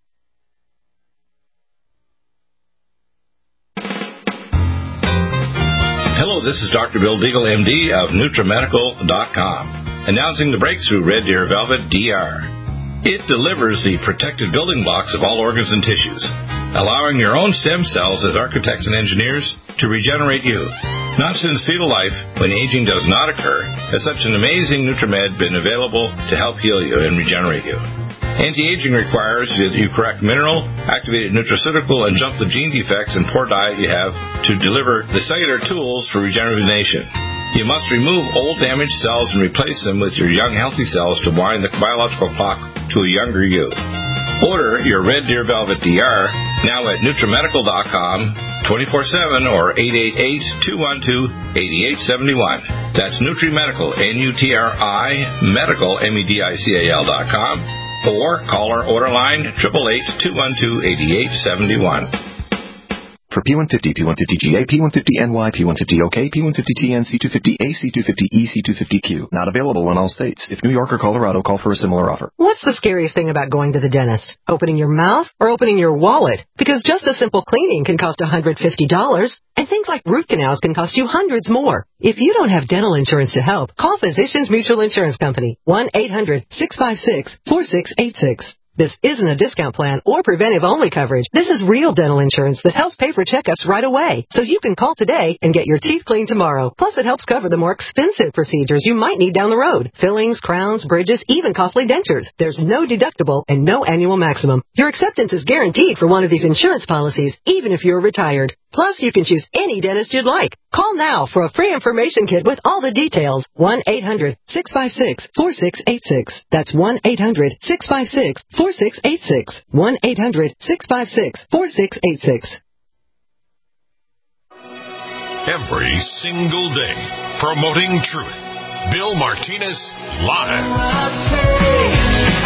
this is Dr. Bill Deagle, MD of NutriMedical.com, announcing the breakthrough Red Deer Velvet DR. It delivers the protected building blocks of all organs and tissues, allowing your own stem cells as architects and engineers to regenerate you. Not since fetal life, when aging does not occur, has such an amazing NutriMed been available to help heal you and regenerate you. Anti-aging requires that you correct mineral, activated nutraceutical, and jump the gene defects and poor diet you have to deliver the cellular tools for rejuvenation. You must remove old damaged cells and replace them with your young healthy cells to wind the biological clock to a younger you. Order your Red Deer Velvet DR now at NutriMedical.com 24/7 or 888-212-8871. That's NutriMedical, N-U-T-R-I, Medical, M-E-D-I-C-A-L.com, or call our order line 888-212-8871. For P150, P150GA, P150NY, P150OK, P150TN, C250A, C250E, C250Q. Not available in all states. If New York or Colorado, call for a similar offer. What's the scariest thing about going to the dentist? Opening your mouth or opening your wallet? Because just a simple cleaning can cost $150, and things like root canals can cost you hundreds more. If you don't have dental insurance to help, call Physicians Mutual Insurance Company, 1-800-656-4686. This isn't a discount plan or preventive-only coverage. This is real dental insurance that helps pay for checkups right away. So you can call today and get your teeth cleaned tomorrow. Plus, it helps cover the more expensive procedures you might need down the road. Fillings, crowns, bridges, even costly dentures. There's no deductible and no annual maximum. Your acceptance is guaranteed for one of these insurance policies, even if you're retired. Plus, you can choose any dentist you'd like. Call now for a free information kit with all the details. 1-800-656-4686. That's 1-800-656-4686. 1-800-656-4686. Every single day, promoting truth. Bill Martinez Live.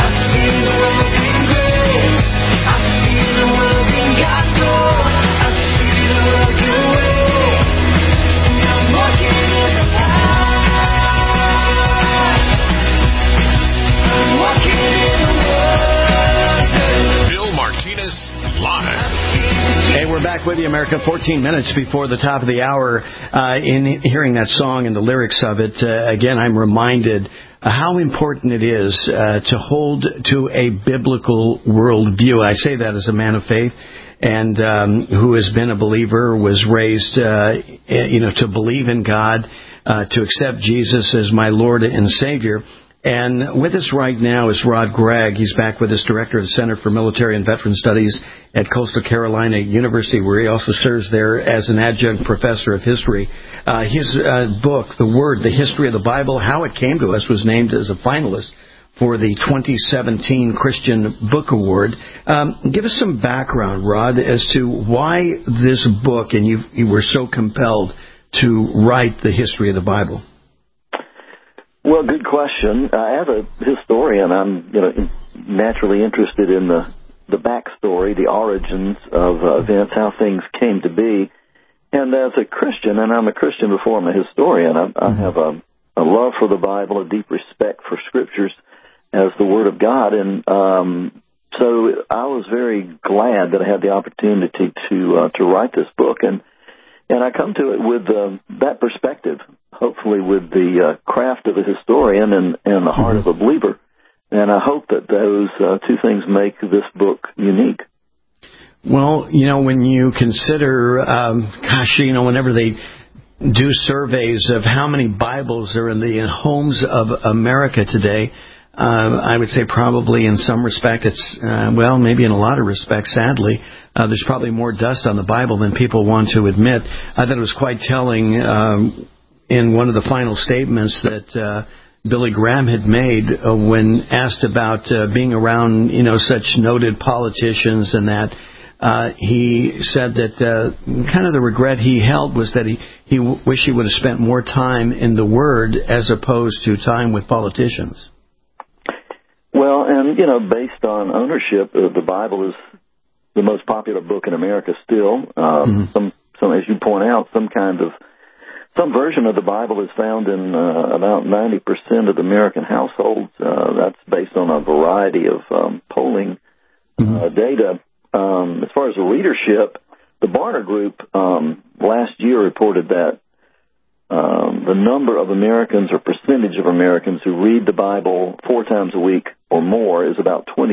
Bill Martinez Live. Hey, we're back with you, America. 14 minutes before the top of the hour. In hearing that song and the lyrics of it, again, I'm reminded how important it is to hold to a biblical worldview. I say that as a man of faith and who has been a believer, was raised, to believe in God, to accept Jesus as my Lord and Savior. And with us right now is Rod Gregg. He's back with us, Director of the Center for Military and Veteran Studies at Coastal Carolina University, where he also serves there as an adjunct professor of history. His book, The Word, The History of the Bible, How It Came to Us, was named as a finalist for the 2017 Christian Book Award. Give us some background, Rod, as to why this book, and you were so compelled to write the history of the Bible. Well, good question. As a historian, I'm naturally interested in the backstory, the origins of events, how things came to be. And as a Christian, and I'm a Christian before I'm a historian, I have a love for the Bible, a deep respect for Scriptures as the Word of God. And so I was very glad that I had the opportunity to write this book. And I come to it with that perspective, hopefully with the craft of a historian and the heart of a believer. And I hope that those two things make this book unique. Well, when you consider, whenever they do surveys of how many Bibles are in the homes of America today, I would say probably in some respect it's, maybe in a lot of respects, sadly, there's probably more dust on the Bible than people want to admit. I thought it was quite telling in one of the final statements that Billy Graham had made when asked about being around, such noted politicians, and that he said that kind of the regret he held was that he wished he would have spent more time in the Word as opposed to time with politicians. Well, and, based on ownership, the Bible is the most popular book in America still. Some, as you point out, some version of the Bible is found in about 90% of the American households. That's based on a variety of polling data. As far as the readership, the Barna Group last year reported that the number of Americans or percentage of Americans who read the Bible 4 times a week or more is about 20%.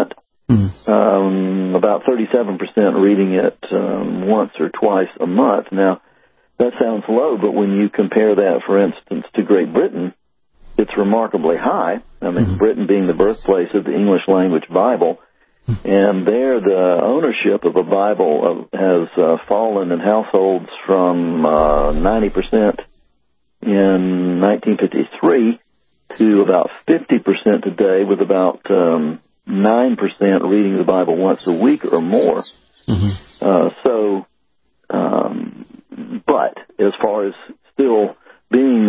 About 37% reading it once or twice a month. Now, that sounds low, but when you compare that, for instance, to Great Britain, it's remarkably high. I mean, Britain being the birthplace of the English language Bible, and there the ownership of a Bible has fallen in households from 90% in 1953 to about 50% today, with about 9% reading the Bible once a week or more. But as far as still being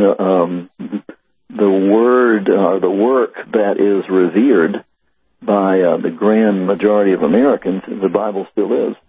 the word or the work that is revered by the grand majority of Americans, the Bible still is.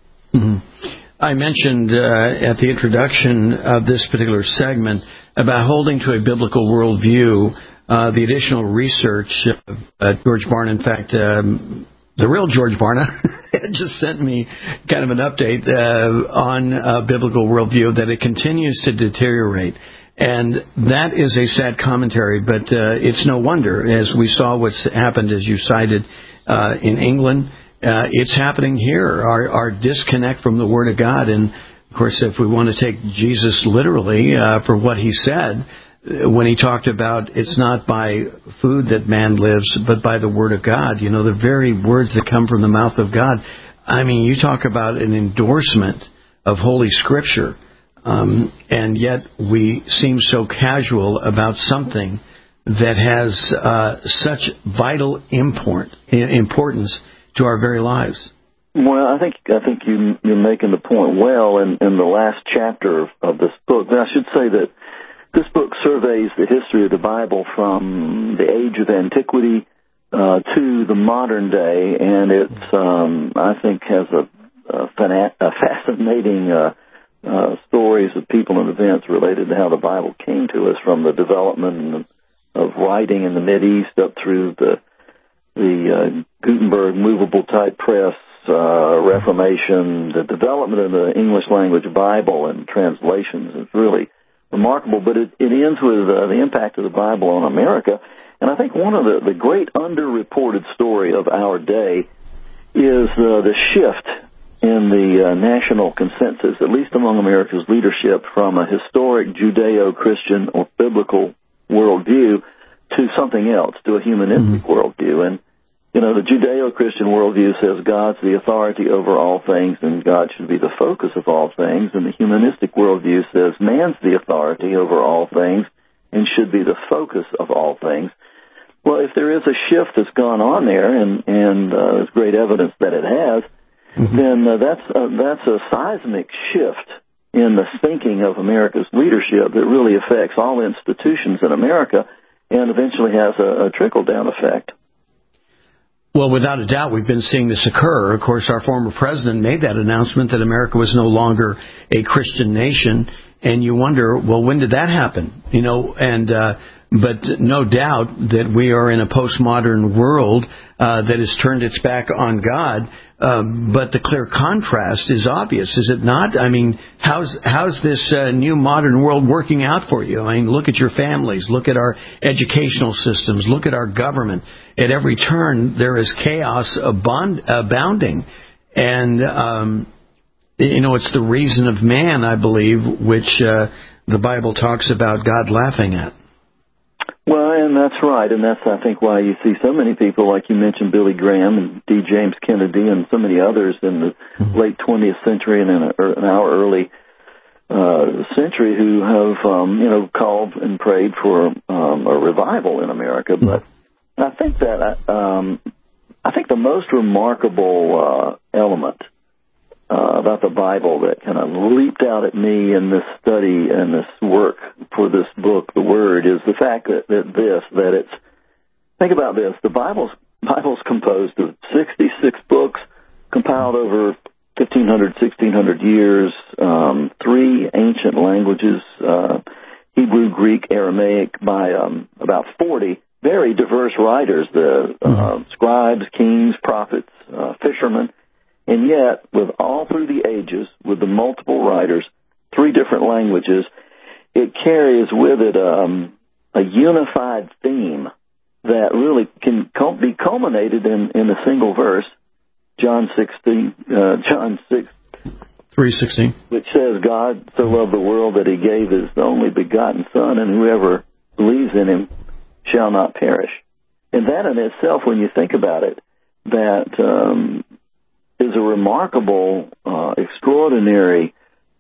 I mentioned at the introduction of this particular segment about holding to a biblical worldview. The additional research, George Barna, in fact, the real George Barna, just sent me kind of an update on biblical worldview, that it continues to deteriorate. And that is a sad commentary, but it's no wonder, as we saw what's happened, as you cited, in England. It's happening here, our disconnect from the Word of God. And, of course, if we want to take Jesus literally for what he said, when he talked about it's not by food that man lives, but by the Word of God, you know, the very words that come from the mouth of God. I mean, you talk about an endorsement of Holy Scripture, and yet we seem so casual about something that has such vital importance to our very lives. Well, I think you're making the point well in the last chapter of this book. And I should say that this book surveys the history of the Bible from the age of antiquity to the modern day, and it's I think has a fascinating stories of people and events related to how the Bible came to us, from the development of writing in the Mideast up through the Gutenberg movable type press, Reformation, the development of the English language Bible and translations is really remarkable. But it ends with the impact of the Bible on America. And I think one of the great underreported story of our day is the shift in the national consensus, at least among America's leadership, from a historic Judeo-Christian or biblical worldview to something else, to a humanistic worldview. And, you know, the Judeo-Christian worldview says God's the authority over all things and God should be the focus of all things. And the humanistic worldview says man's the authority over all things and should be the focus of all things. Well, if there is a shift that's gone on there, and there's great evidence that it has, then that's a seismic shift in the thinking of America's leadership that really affects all institutions in America and eventually has a trickle-down effect. Well, without a doubt, we've been seeing this occur. Of course, our former president made that announcement that America was no longer a Christian nation, and you wonder, well, when did that happen? You know, and but no doubt that we are in a postmodern world that has turned its back on God. But the clear contrast is obvious, is it not? I mean, how's this new modern world working out for you? I mean, look at your families, look at our educational systems, look at our government. At every turn, there is chaos abounding. And, you know, it's the reason of man, I believe, which the Bible talks about God laughing at. Well, and that's right, and that's, I think, why you see so many people, like you mentioned, Billy Graham and D. James Kennedy and so many others in the late 20th century and in our early century who have, called and prayed for a revival in America. But I think that I think the most remarkable element about the Bible that kind of leaped out at me in this study and this work for this book, The Word, is the fact that it's, think about this, the Bible's composed of 66 books compiled over 1,500, 1,600 years, 3 ancient languages, Hebrew, Greek, Aramaic, by about 40 very diverse writers, the scribes, kings, prophets, fishermen. And yet, with all through the ages, with the multiple writers, 3 different languages, it carries with it a unified theme that really can be culminated in a single verse, John 3:16, which says, God so loved the world that he gave his only begotten Son, and whoever believes in him shall not perish. And that in itself, when you think about it, that is a remarkable, extraordinary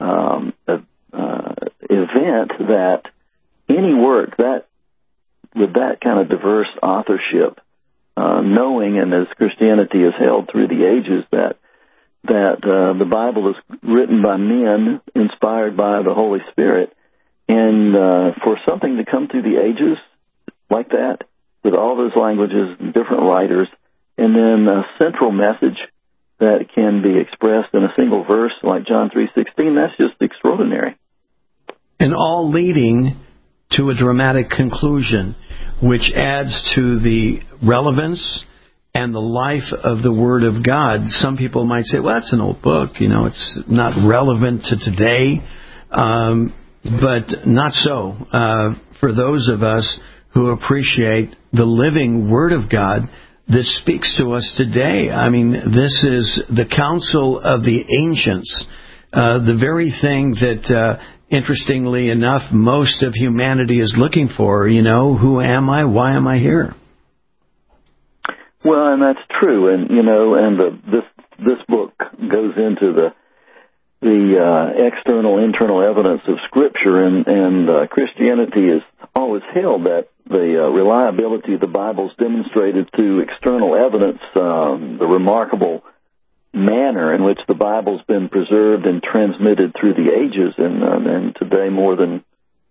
event that any work that with that kind of diverse authorship, knowing, and as Christianity has held through the ages, that the Bible is written by men, inspired by the Holy Spirit, and for something to come through the ages like that, with all those languages and different writers, and then a central message that can be expressed in a single verse like John 3:16, that's just extraordinary. And all leading to a dramatic conclusion, which adds to the relevance and the life of the Word of God. Some people might say, well, that's an old book, it's not relevant to today, but not so. For those of us who appreciate the living Word of God that speaks to us today. I mean, this is the counsel of the ancients, the very thing that, interestingly enough, most of humanity is looking for. Who am I? Why am I here? Well, and that's true, and this book goes into the external, internal evidence of Scripture, and Christianity has always held that the reliability of the Bible is demonstrated through external evidence, the remarkable manner in which the Bible's been preserved and transmitted through the ages, and today more than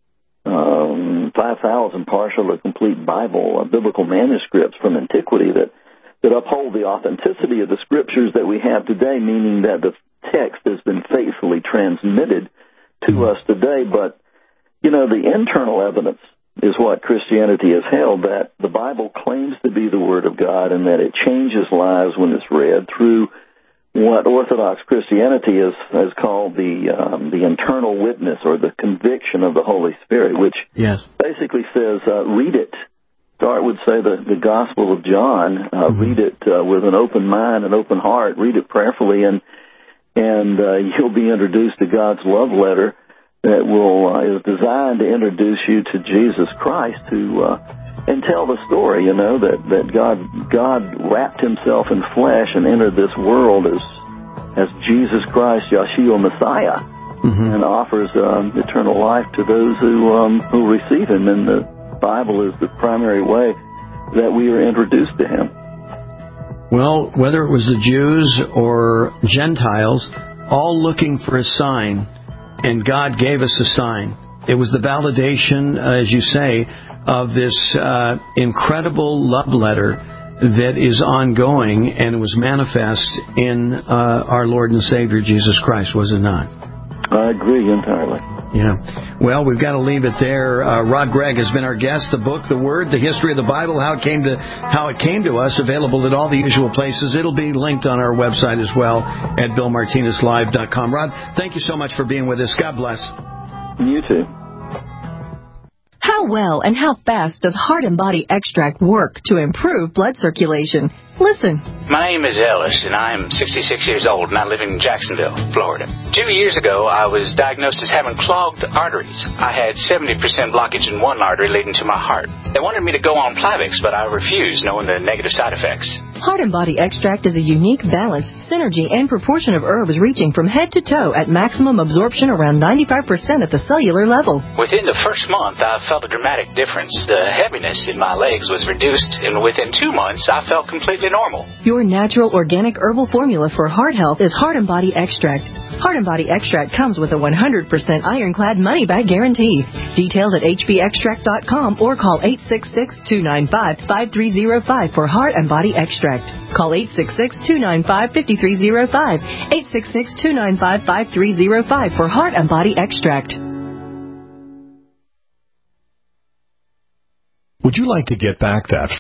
5,000 partial or complete biblical manuscripts from antiquity that uphold the authenticity of the Scriptures that we have today, meaning that the text has been faithfully transmitted to us today. But, the internal evidence is what Christianity has held, that the Bible claims to be the Word of God and that it changes lives when it's read through what Orthodox Christianity has called the internal witness, or the conviction of the Holy Spirit, which basically says, read it. Start would say the Gospel of John, read it with an open mind, an open heart, read it prayerfully, and you'll be introduced to God's love letter that is designed to introduce you to Jesus Christ, and tell the story, that God wrapped himself in flesh and entered this world as Jesus Christ, Yeshua Messiah, and offers eternal life to those who receive him. And the Bible is the primary way that we are introduced to him. Well, whether it was the Jews or Gentiles, all looking for a sign, and God gave us a sign. It was the validation, as you say, of this incredible love letter that is ongoing, and it was manifest in our Lord and Savior Jesus Christ, was it not? I agree entirely. Yeah. Well, we've got to leave it there. Rod Gregg has been our guest. The book, The Word, The History of the Bible, how it came to us, available at all the usual places. It'll be linked on our website as well at BillMartinezLive.com. Rod, thank you so much for being with us. God bless. You too. How well and how fast does Heart and Body Extract work to improve blood circulation? Listen. My name is Ellis, and I'm 66 years old, and I live in Jacksonville, Florida. 2 years ago, I was diagnosed as having clogged arteries. I had 70% blockage in one artery leading to my heart. They wanted me to go on Plavix, but I refused, knowing the negative side effects. Heart and Body Extract is a unique balance, synergy, and proportion of herbs reaching from head to toe at maximum absorption around 95% at the cellular level. Within the first month, I felt a dramatic difference. The heaviness in my legs was reduced, and within 2 months, I felt completely normal. Your natural organic herbal formula for heart health is Heart and Body Extract. Heart and Body Extract comes with a 100% ironclad money-back guarantee. Details at hbextract.com or call 866-295-5305 for Heart and Body Extract. Call 866-295-5305. 866-295-5305 for Heart and Body Extract. Would you like to get back that